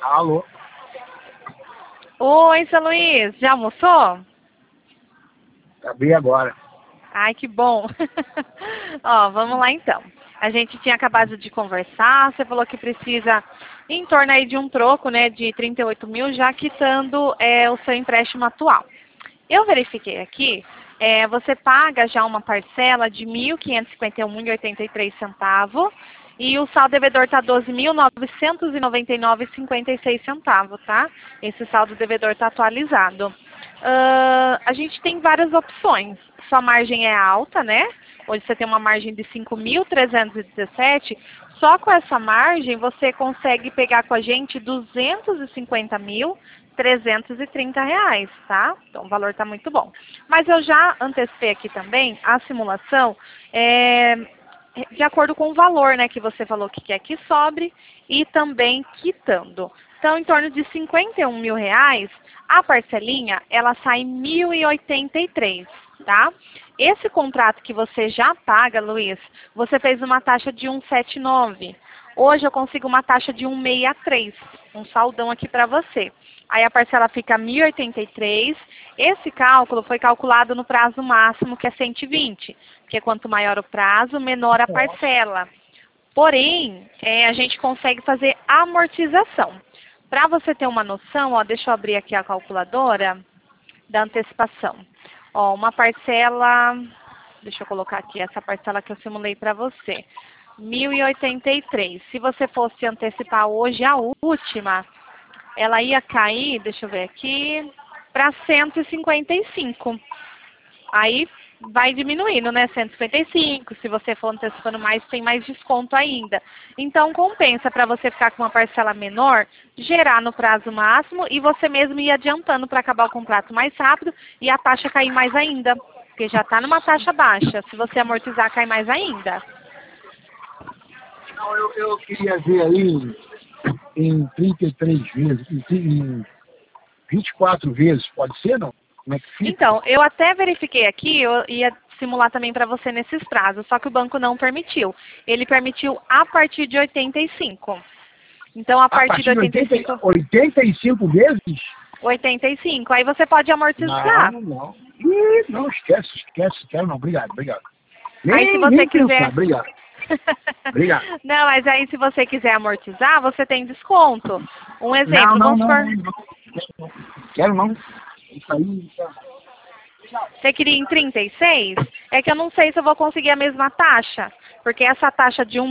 Alô? Oi, seu Luiz, já almoçou? Acabei agora. Ai, que bom. Ó, vamos lá então. A gente tinha acabado de conversar, você falou que precisa em torno aí de um troco, né, de 38 mil, já quitando o seu empréstimo atual. Eu verifiquei aqui, você paga já uma parcela de R$ 1.551,83 e o saldo devedor está R$ 12.999,56, tá? Esse saldo devedor está atualizado. A gente tem várias opções. Sua margem é alta, né? Hoje você tem uma margem de 5.317. Só com essa margem você consegue pegar com a gente R$ 250.330, tá? Então o valor está muito bom. Mas eu já antecipei aqui também a simulação de acordo com o valor, né, que você falou que quer que sobre e também quitando. Então, em torno de R$ 51 mil, a parcelinha, ela sai R$ 1.083, tá? Esse contrato que você já paga, Luiz, você fez uma taxa de 1,79. Hoje eu consigo uma taxa de 1,63, um saldão aqui para você. Aí a parcela fica 1.083. Esse cálculo foi calculado no prazo máximo, que é 120, porque quanto maior o prazo, menor a parcela. Porém, a gente consegue fazer amortização. Para você ter uma noção, ó, deixa eu abrir aqui a calculadora da antecipação. Ó, uma parcela, deixa eu colocar aqui essa parcela que eu simulei para você. 1.083. Se você fosse antecipar hoje a última, ela ia cair, deixa eu ver aqui, para 155. Aí vai diminuindo, né? 155. Se você for antecipando mais, tem mais desconto ainda. Então compensa para você ficar com uma parcela menor, gerar no prazo máximo e você mesmo ir adiantando para acabar o contrato mais rápido e a taxa cair mais ainda. Porque já está numa taxa baixa. Se você amortizar, cai mais ainda. Não, eu queria ver aí em 33 vezes, em 24 vezes, pode ser, não? Como é que fica? Então, eu até verifiquei aqui, eu ia simular também para você nesses prazos, só que o banco não permitiu. Ele permitiu a partir de 85. Então, a partir de 85... 85 vezes? 85. Aí você pode amortizar. Não. Ih, não, esquece, quero não, obrigado. Aí se você Nem quiser... pensar, obrigado. Não, mas aí se você quiser amortizar, você tem desconto. Um exemplo, vamos supor... Não. Quero não. Isso aí... Você queria em 36? É que eu não sei se eu vou conseguir a mesma taxa. Porque essa taxa de